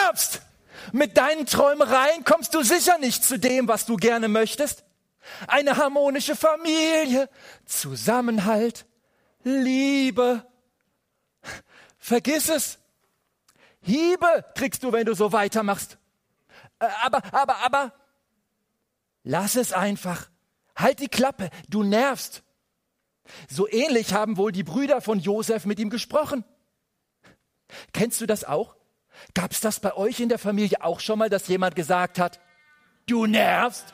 nervst. Mit deinen Träumereien kommst du sicher nicht zu dem, was du gerne möchtest. Eine harmonische Familie, Zusammenhalt, Liebe. Vergiss es. Hiebe kriegst du, wenn du so weitermachst. Aber, lass es einfach. Halt die Klappe, du nervst. So ähnlich haben wohl die Brüder von Josef mit ihm gesprochen. Kennst du das auch? Gab es das bei euch in der Familie auch schon mal, dass jemand gesagt hat, du nervst?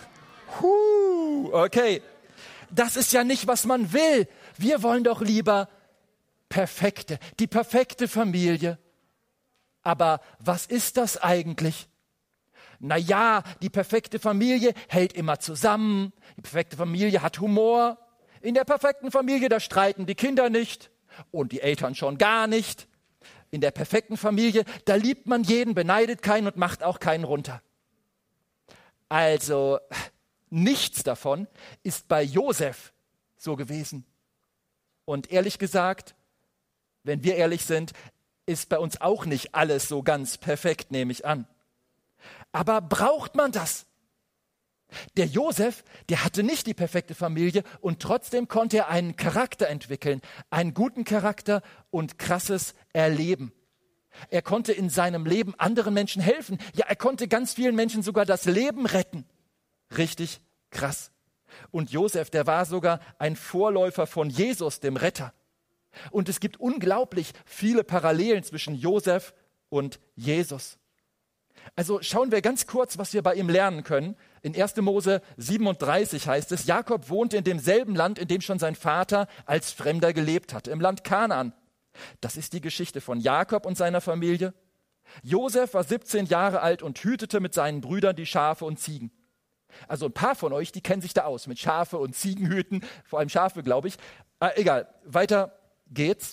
Okay. Das ist ja nicht, was man will. Wir wollen doch lieber die perfekte Familie. Aber was ist das eigentlich? Naja, die perfekte Familie hält immer zusammen. Die perfekte Familie hat Humor. In der perfekten Familie, da streiten die Kinder nicht und die Eltern schon gar nicht. In der perfekten Familie, da liebt man jeden, beneidet keinen und macht auch keinen runter. Also, nichts davon ist bei Josef so gewesen. Und ehrlich gesagt, wenn wir ehrlich sind, ist bei uns auch nicht alles so ganz perfekt, nehme ich an. Aber braucht man das? Der Josef, der hatte nicht die perfekte Familie und trotzdem konnte er einen Charakter entwickeln, einen guten Charakter und krasses Erleben. Er konnte in seinem Leben anderen Menschen helfen. Ja, er konnte ganz vielen Menschen sogar das Leben retten. Richtig krass. Und Josef, der war sogar ein Vorläufer von Jesus, dem Retter. Und es gibt unglaublich viele Parallelen zwischen Josef und Jesus. Also schauen wir ganz kurz, was wir bei ihm lernen können. In 1. Mose 37 heißt es, Jakob wohnte in demselben Land, in dem schon sein Vater als Fremder gelebt hatte, im Land Kanaan. Das ist die Geschichte von Jakob und seiner Familie. Josef war 17 Jahre alt und hütete mit seinen Brüdern die Schafe und Ziegen. Also ein paar von euch, die kennen sich da aus mit Schafe und Ziegenhüten, vor allem Schafe, glaube ich. Egal, weiter geht's.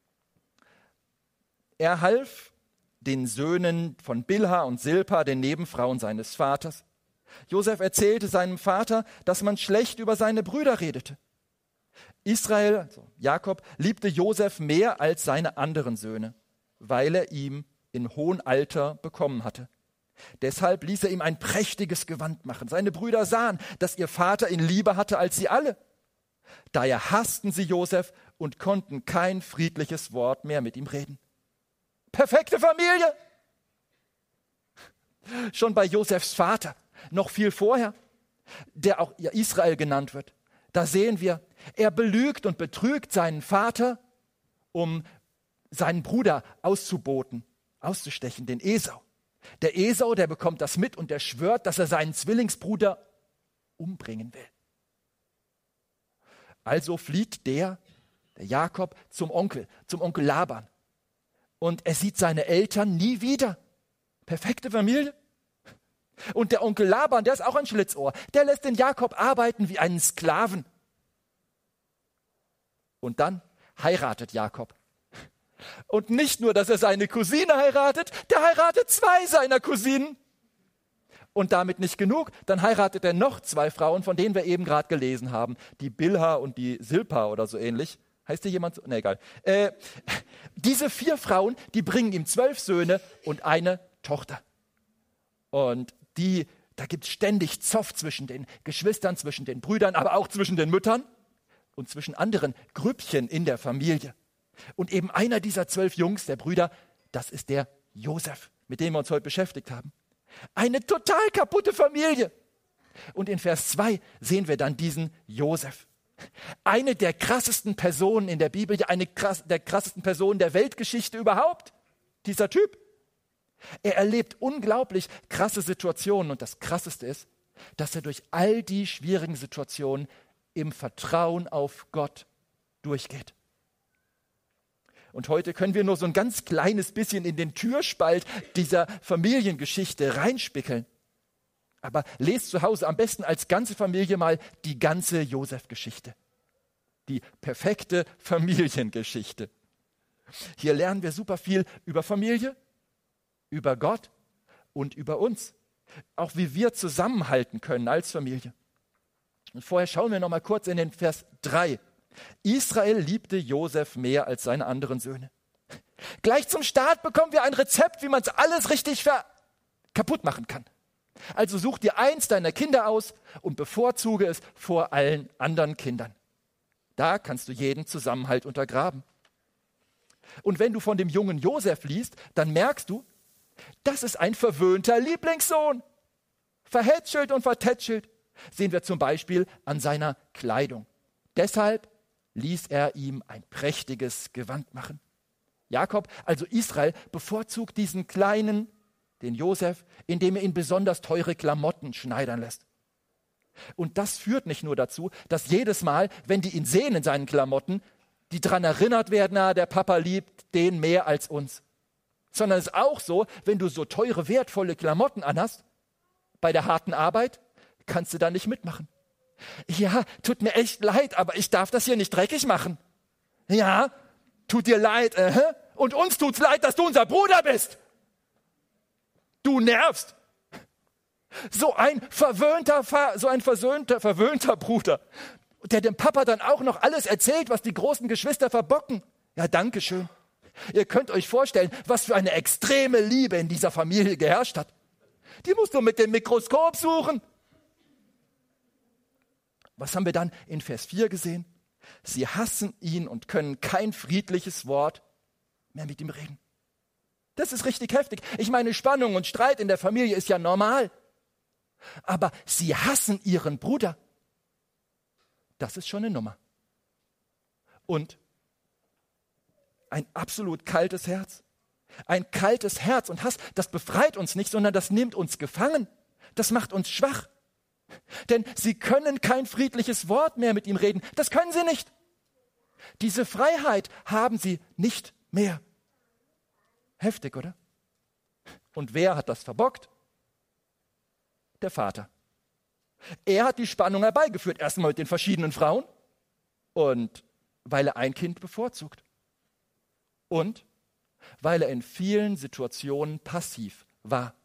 Er half den Söhnen von Bilha und Silpa, den Nebenfrauen seines Vaters. Josef erzählte seinem Vater, dass man schlecht über seine Brüder redete. Israel, also Jakob, liebte Josef mehr als seine anderen Söhne, weil er ihm in hohem Alter bekommen hatte. Deshalb ließ er ihm ein prächtiges Gewand machen. Seine Brüder sahen, dass ihr Vater ihn lieber hatte als sie alle. Daher hassten sie Josef und konnten kein friedliches Wort mehr mit ihm reden. Perfekte Familie! Schon bei Josefs Vater, noch viel vorher, der auch Israel genannt wird, da sehen wir, er belügt und betrügt seinen Vater, um seinen Bruder auszustechen, den Esau. Der Esau, der bekommt das mit und der schwört, dass er seinen Zwillingsbruder umbringen will. Also flieht der Jakob zum Onkel Laban. Und er sieht seine Eltern nie wieder. Perfekte Familie. Und der Onkel Laban, der ist auch ein Schlitzohr. Der lässt den Jakob arbeiten wie einen Sklaven. Und dann heiratet Jakob. Und nicht nur, dass er seine Cousine heiratet, der heiratet 2 seiner Cousinen. Und damit nicht genug, dann heiratet er noch 2 Frauen, von denen wir eben gerade gelesen haben. Die Bilha und die Silpa oder so ähnlich. Heißt hier jemand so? Ne, egal. Diese 4 Frauen, die bringen ihm 12 Söhne und eine Tochter. Und da gibt es ständig Zoff zwischen den Geschwistern, zwischen den Brüdern, aber auch zwischen den Müttern und zwischen anderen Grüppchen in der Familie. Und eben einer dieser 12 Jungs, der Brüder, das ist der Josef, mit dem wir uns heute beschäftigt haben. Eine total kaputte Familie. Und in Vers 2 sehen wir dann diesen Josef. Eine der krassesten Personen in der Bibel, der krassesten Personen der Weltgeschichte überhaupt. Dieser Typ. Er erlebt unglaublich krasse Situationen und das Krasseste ist, dass er durch all die schwierigen Situationen im Vertrauen auf Gott durchgeht. Und heute können wir nur so ein ganz kleines bisschen in den Türspalt dieser Familiengeschichte reinspickeln. Aber lest zu Hause am besten als ganze Familie mal die ganze Josef-Geschichte. Die perfekte Familiengeschichte. Hier lernen wir super viel über Familie, über Gott und über uns. Auch wie wir zusammenhalten können als Familie. Und vorher schauen wir noch mal kurz in den Vers 3. Israel liebte Josef mehr als seine anderen Söhne. Gleich zum Start bekommen wir ein Rezept, wie man es alles richtig kaputt machen kann. Also such dir eins deiner Kinder aus und bevorzuge es vor allen anderen Kindern. Da kannst du jeden Zusammenhalt untergraben. Und wenn du von dem jungen Josef liest, dann merkst du, das ist ein verwöhnter Lieblingssohn. Verhätschelt und vertätschelt sehen wir zum Beispiel an seiner Kleidung. Deshalb ließ er ihm ein prächtiges Gewand machen. Jakob, also Israel, bevorzugt diesen Kleinen, den Josef, indem er ihn besonders teure Klamotten schneidern lässt. Und das führt nicht nur dazu, dass jedes Mal, wenn die ihn sehen in seinen Klamotten, die daran erinnert werden, der Papa liebt den mehr als uns. Sondern es ist auch so, wenn du so teure, wertvolle Klamotten anhast, bei der harten Arbeit, kannst du da nicht mitmachen. Ja, tut mir echt leid, aber ich darf das hier nicht dreckig machen. Ja, tut dir leid, und uns tut's leid, dass du unser Bruder bist. Du nervst. So ein verwöhnter Bruder, der dem Papa dann auch noch alles erzählt, was die großen Geschwister verbocken. Ja, danke schön. Ihr könnt euch vorstellen, was für eine extreme Liebe in dieser Familie geherrscht hat. Die musst du mit dem Mikroskop suchen. Was haben wir dann in Vers 4 gesehen? Sie hassen ihn und können kein friedliches Wort mehr mit ihm reden. Das ist richtig heftig. Ich meine, Spannung und Streit in der Familie ist ja normal. Aber sie hassen ihren Bruder. Das ist schon eine Nummer. Und ein absolut kaltes Herz. Ein kaltes Herz und Hass, das befreit uns nicht, sondern das nimmt uns gefangen. Das macht uns schwach. Denn sie können kein friedliches Wort mehr mit ihm reden. Das können sie nicht. Diese Freiheit haben sie nicht mehr. Heftig, oder? Und wer hat das verbockt? Der Vater. Er hat die Spannung herbeigeführt, erstmal mit den verschiedenen Frauen und weil er ein Kind bevorzugt. Und weil er in vielen Situationen passiv war.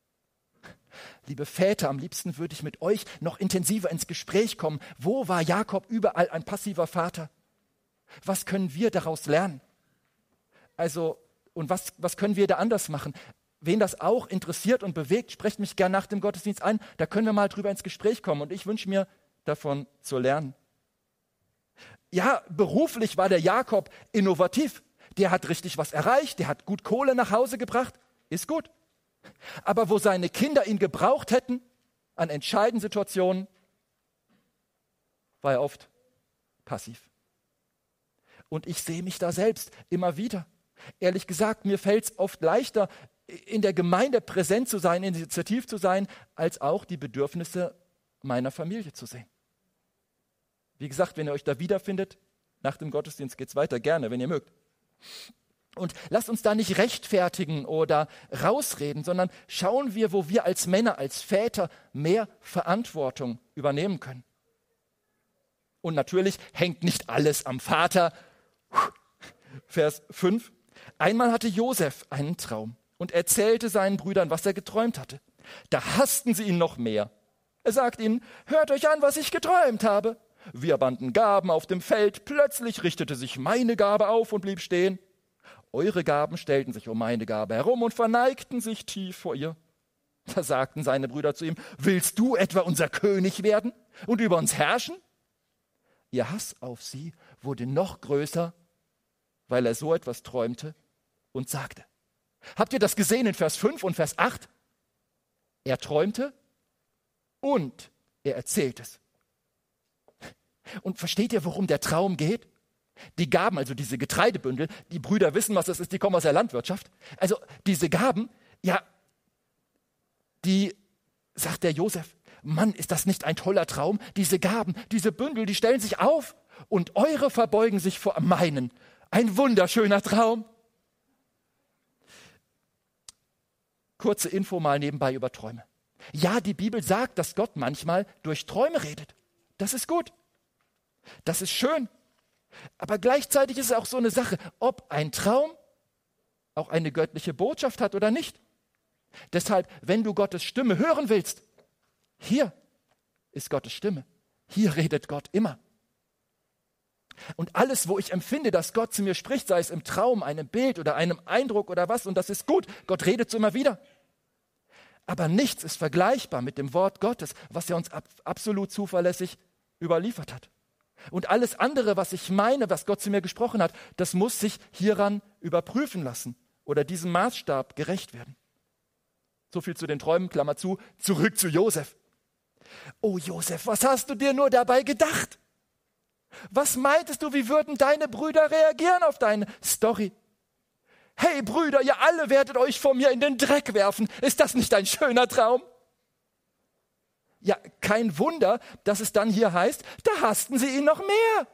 Liebe Väter, am liebsten würde ich mit euch noch intensiver ins Gespräch kommen. Wo war Jakob überall ein passiver Vater? Was können wir daraus lernen? Also, und was können wir da anders machen? Wen das auch interessiert und bewegt, sprecht mich gern nach dem Gottesdienst ein. Da können wir mal drüber ins Gespräch kommen. Und ich wünsche mir, davon zu lernen. Ja, beruflich war der Jakob innovativ. Der hat richtig was erreicht. Der hat gut Kohle nach Hause gebracht. Ist gut. Aber wo seine Kinder ihn gebraucht hätten, an entscheidenden Situationen, war er oft passiv. Und ich sehe mich da selbst immer wieder. Ehrlich gesagt, mir fällt es oft leichter, in der Gemeinde präsent zu sein, initiativ zu sein, als auch die Bedürfnisse meiner Familie zu sehen. Wie gesagt, wenn ihr euch da wiederfindet, nach dem Gottesdienst geht es weiter, gerne, wenn ihr mögt. Und lasst uns da nicht rechtfertigen oder rausreden, sondern schauen wir, wo wir als Männer, als Väter mehr Verantwortung übernehmen können. Und natürlich hängt nicht alles am Vater. Vers 5. Einmal hatte Josef einen Traum und erzählte seinen Brüdern, was er geträumt hatte. Da hassten sie ihn noch mehr. Er sagt ihnen, hört euch an, was ich geträumt habe. Wir banden Gaben auf dem Feld. Plötzlich richtete sich meine Gabe auf und blieb stehen. Eure Gaben stellten sich um meine Gabe herum und verneigten sich tief vor ihr. Da sagten seine Brüder zu ihm, willst du etwa unser König werden und über uns herrschen? Ihr Hass auf sie wurde noch größer, weil er so etwas träumte und sagte. Habt ihr das gesehen in Vers 5 und Vers 8? Er träumte und er erzählt es. Und versteht ihr, worum der Traum geht? Die Gaben, also diese Getreidebündel, die Brüder wissen, was das ist, die kommen aus der Landwirtschaft. Also diese Gaben, ja, die, sagt der Josef, Mann, ist das nicht ein toller Traum? Diese Gaben, diese Bündel, die stellen sich auf und eure verbeugen sich vor meinen. Ein wunderschöner Traum. Kurze Info mal nebenbei über Träume. Ja, die Bibel sagt, dass Gott manchmal durch Träume redet. Das ist gut. Das ist schön. Aber gleichzeitig ist es auch so eine Sache, ob ein Traum auch eine göttliche Botschaft hat oder nicht. Deshalb, wenn du Gottes Stimme hören willst, hier ist Gottes Stimme. Hier redet Gott immer. Und alles, wo ich empfinde, dass Gott zu mir spricht, sei es im Traum, einem Bild oder einem Eindruck oder was, und das ist gut, Gott redet so immer wieder. Aber nichts ist vergleichbar mit dem Wort Gottes, was er uns absolut zuverlässig überliefert hat. Und alles andere, was ich meine, was Gott zu mir gesprochen hat, das muss sich hieran überprüfen lassen oder diesem Maßstab gerecht werden. So viel zu den Träumen, Klammer zu, zurück zu Josef. Oh Josef, was hast du dir nur dabei gedacht? Was meintest du, wie würden deine Brüder reagieren auf deine Story? Hey Brüder, ihr alle werdet euch vor mir in den Dreck werfen. Ist das nicht ein schöner Traum? Ja, kein Wunder, dass es dann hier heißt, da hassten sie ihn noch mehr.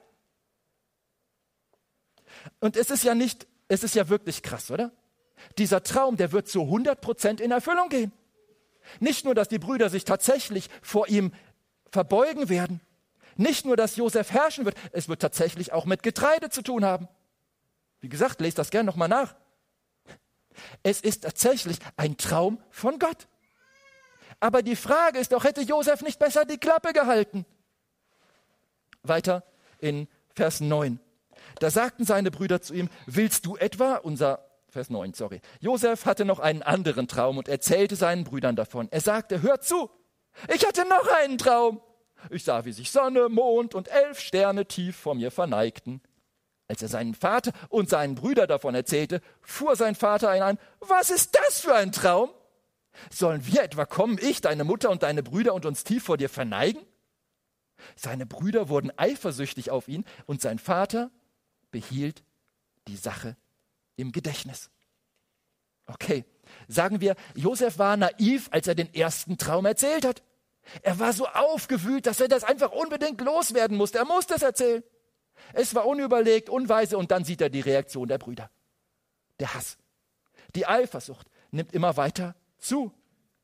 Und es ist ja wirklich krass, oder? Dieser Traum, der wird zu 100% in Erfüllung gehen. Nicht nur, dass die Brüder sich tatsächlich vor ihm verbeugen werden. Nicht nur, dass Josef herrschen wird, es wird tatsächlich auch mit Getreide zu tun haben. Wie gesagt, lest das gerne nochmal nach. Es ist tatsächlich ein Traum von Gott. Aber die Frage ist doch, hätte Josef nicht besser die Klappe gehalten? Weiter in Vers 9. Da sagten seine Brüder zu ihm, willst du etwa, Vers 9, sorry. Josef hatte noch einen anderen Traum und erzählte seinen Brüdern davon. Er sagte, hört zu, ich hatte noch einen Traum. Ich sah, wie sich Sonne, Mond und 11 Sterne tief vor mir verneigten. Als er seinen Vater und seinen Brüdern davon erzählte, fuhr sein Vater ihn an, was ist das für ein Traum? Sollen wir etwa kommen, ich, deine Mutter und deine Brüder, und uns tief vor dir verneigen? Seine Brüder wurden eifersüchtig auf ihn und sein Vater behielt die Sache im Gedächtnis. Okay, sagen wir, Josef war naiv, als er den ersten Traum erzählt hat. Er war so aufgewühlt, dass er das einfach unbedingt loswerden musste. Er musste es erzählen. Es war unüberlegt, unweise, und dann sieht er die Reaktion der Brüder. Der Hass, die Eifersucht nimmt immer weiter zu.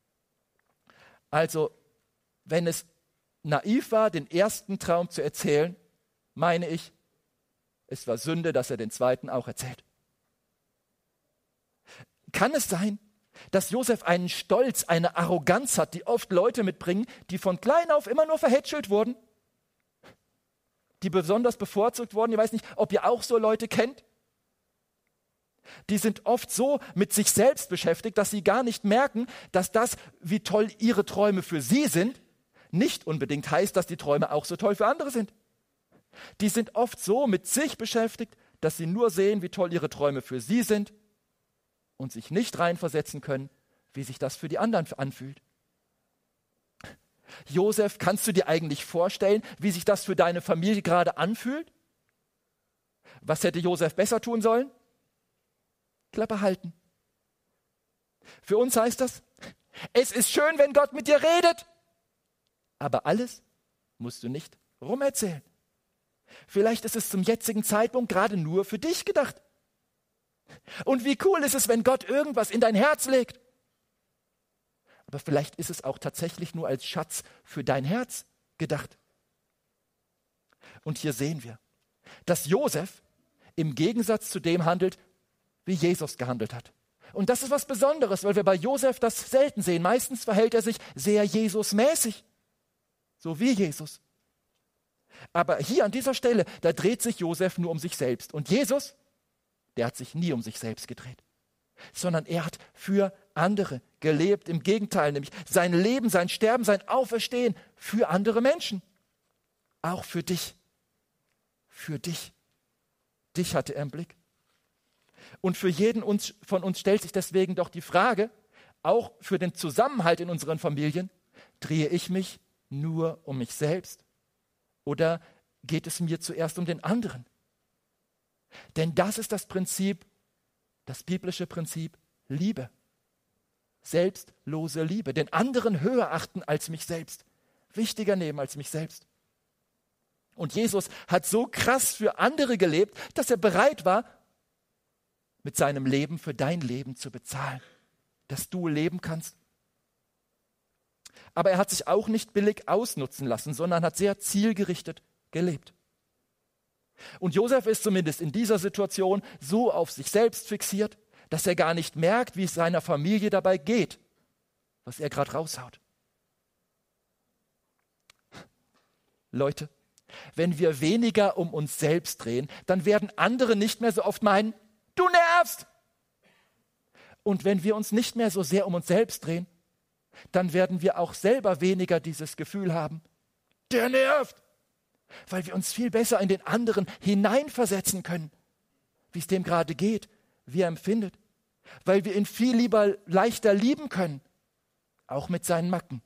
Also, wenn es naiv war, den ersten Traum zu erzählen, meine ich, es war Sünde, dass er den zweiten auch erzählt. Kann es sein, dass Josef einen Stolz, eine Arroganz hat, die oft Leute mitbringen, die von klein auf immer nur verhätschelt wurden? Die besonders bevorzugt wurden? Ich weiß nicht, ob ihr auch so Leute kennt. Die sind oft so mit sich selbst beschäftigt, dass sie gar nicht merken, dass das, wie toll ihre Träume für sie sind, nicht unbedingt heißt, dass die Träume auch so toll für andere sind. Die sind oft so mit sich beschäftigt, dass sie nur sehen, wie toll ihre Träume für sie sind und sich nicht reinversetzen können, wie sich das für die anderen anfühlt. Josef, kannst du dir eigentlich vorstellen, wie sich das für deine Familie gerade anfühlt? Was hätte Josef besser tun sollen? Klappe halten. Für uns heißt das, es ist schön, wenn Gott mit dir redet, aber alles musst du nicht rumerzählen. Vielleicht ist es zum jetzigen Zeitpunkt gerade nur für dich gedacht. Und wie cool ist es, wenn Gott irgendwas in dein Herz legt. Aber vielleicht ist es auch tatsächlich nur als Schatz für dein Herz gedacht. Und hier sehen wir, dass Josef im Gegensatz zu dem handelt, wie Jesus gehandelt hat. Und das ist was Besonderes, weil wir bei Josef das selten sehen. Meistens verhält er sich sehr Jesusmäßig, so wie Jesus. Aber hier an dieser Stelle, da dreht sich Josef nur um sich selbst. Und Jesus, der hat sich nie um sich selbst gedreht, sondern er hat für andere gelebt. Im Gegenteil, nämlich sein Leben, sein Sterben, sein Auferstehen für andere Menschen. Auch für dich. Für dich. Dich hatte er im Blick. Und für jeden von uns stellt sich deswegen doch die Frage, auch für den Zusammenhalt in unseren Familien, drehe ich mich nur um mich selbst? Oder geht es mir zuerst um den anderen? Denn das ist das Prinzip, das biblische Prinzip Liebe. Selbstlose Liebe. Den anderen höher achten als mich selbst. Wichtiger nehmen als mich selbst. Und Jesus hat so krass für andere gelebt, dass er bereit war, mit seinem Leben für dein Leben zu bezahlen. Dass du leben kannst. Aber er hat sich auch nicht billig ausnutzen lassen, sondern hat sehr zielgerichtet gelebt. Und Josef ist zumindest in dieser Situation so auf sich selbst fixiert, dass er gar nicht merkt, wie es seiner Familie dabei geht, was er gerade raushaut. Leute, Wenn wir weniger um uns selbst drehen, dann werden andere nicht mehr so oft meinen, du nervst. Und wenn wir uns nicht mehr so sehr um uns selbst drehen, dann werden wir auch selber weniger dieses Gefühl haben, der nervt. Weil wir uns viel besser in den anderen hineinversetzen können, wie es dem gerade geht, wie er empfindet. Weil wir ihn viel leichter lieben können, auch mit seinen Macken.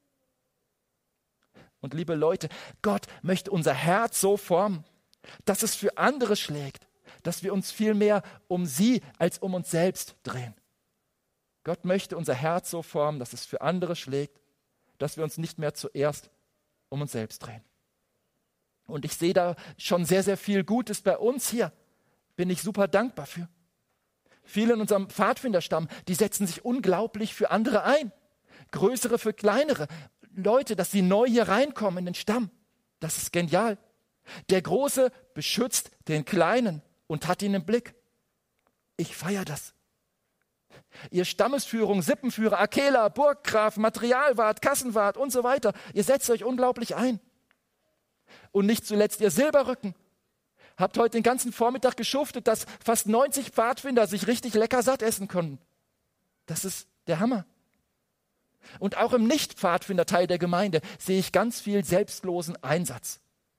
Und liebe Leute, Gott möchte unser Herz so formen, dass es für andere schlägt, dass wir uns viel mehr um sie als um uns selbst drehen. Gott möchte unser Herz so formen, dass es für andere schlägt, dass wir uns nicht mehr zuerst um uns selbst drehen. Und ich sehe da schon sehr, sehr viel Gutes bei uns hier. Bin ich super dankbar für. Viele in unserem Pfadfinderstamm, die setzen sich unglaublich für andere ein. Größere für kleinere. Leute, dass sie neu hier reinkommen in den Stamm. Das ist genial. Der Große beschützt den Kleinen und hat ihn im Blick. Ich feiere das. Ihr Stammesführung, Sippenführer, Akela, Burggraf, Materialwart, Kassenwart und so weiter. Ihr setzt euch unglaublich ein. Und nicht zuletzt ihr Silberrücken. Habt heute den ganzen Vormittag geschuftet, dass fast 90 Pfadfinder sich richtig lecker satt essen können. Das ist der Hammer. Und auch im Nicht-Pfadfinder-Teil der Gemeinde sehe ich ganz viel selbstlosen Einsatz.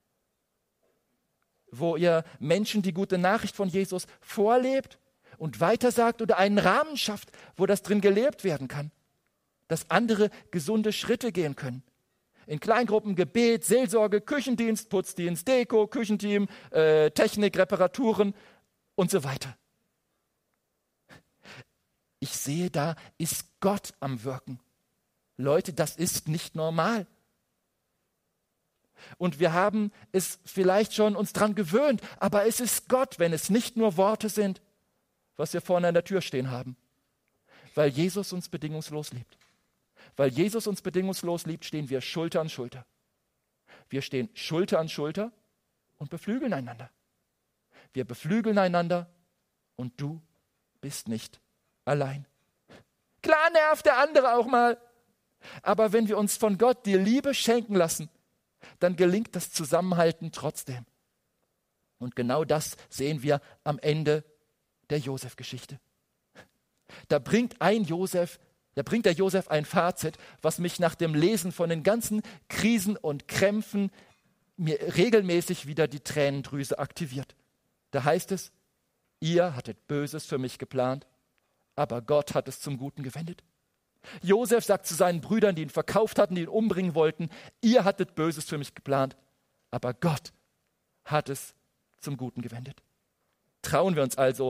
Wo ihr Menschen die gute Nachricht von Jesus vorlebt und weitersagt oder einen Rahmen schafft, wo das drin gelebt werden kann. Dass andere gesunde Schritte gehen können. In Kleingruppen, Gebet, Seelsorge, Küchendienst, Putzdienst, Deko, Küchenteam, Technik, Reparaturen und so weiter. Ich sehe, da ist Gott am Wirken. Leute, das ist nicht normal. Und wir haben es vielleicht schon uns dran gewöhnt, aber es ist Gott, wenn es nicht nur Worte sind, was wir vorne an der Tür stehen haben. Weil Jesus uns bedingungslos liebt. Weil Jesus uns bedingungslos liebt, stehen wir Schulter an Schulter. Wir stehen Schulter an Schulter und beflügeln einander. Wir beflügeln einander und du bist nicht allein. Klar nervt der andere auch mal, aber wenn wir uns von Gott die Liebe schenken lassen, dann gelingt das Zusammenhalten trotzdem. Und genau das sehen wir am Ende der Josef-Geschichte. Da bringt der Josef ein Fazit, was mich nach dem Lesen von den ganzen Krisen und Krämpfen mir regelmäßig wieder die Tränendrüse aktiviert. Da heißt es, ihr hattet Böses für mich geplant, aber Gott hat es zum Guten gewendet. Josef sagt zu seinen Brüdern, die ihn verkauft hatten, die ihn umbringen wollten, ihr hattet Böses für mich geplant, aber Gott hat es zum Guten gewendet. Trauen wir uns also,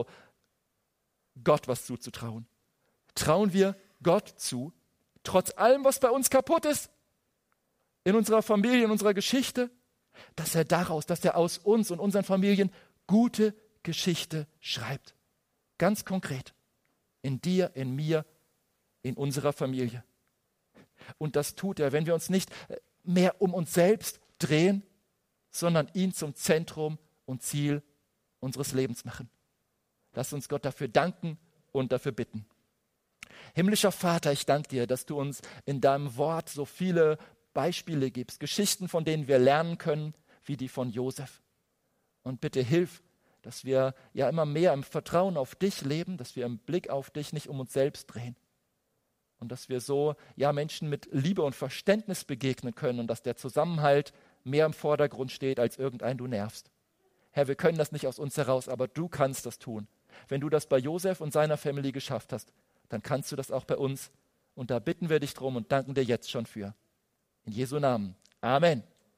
Gott was zuzutrauen. Trauen wir Gott zu, trotz allem, was bei uns kaputt ist, in unserer Familie, in unserer Geschichte, dass er aus uns und unseren Familien gute Geschichte schreibt. Ganz konkret. In dir, in mir, in unserer Familie. Und das tut er, wenn wir uns nicht mehr um uns selbst drehen, sondern ihn zum Zentrum und Ziel unseres Lebens machen. Lass uns Gott dafür danken und dafür bitten. Himmlischer Vater, ich danke dir, dass du uns in deinem Wort so viele Beispiele gibst, Geschichten, von denen wir lernen können, wie die von Josef. Und bitte hilf, dass wir ja immer mehr im Vertrauen auf dich leben, dass wir im Blick auf dich nicht um uns selbst drehen. Und dass wir so ja Menschen mit Liebe und Verständnis begegnen können und dass der Zusammenhalt mehr im Vordergrund steht als irgendein du nervst. Herr, wir können das nicht aus uns heraus, aber du kannst das tun. Wenn du das bei Josef und seiner Family geschafft hast, dann kannst du das auch bei uns. Und da bitten wir dich drum und danken dir jetzt schon für. In Jesu Namen. Amen.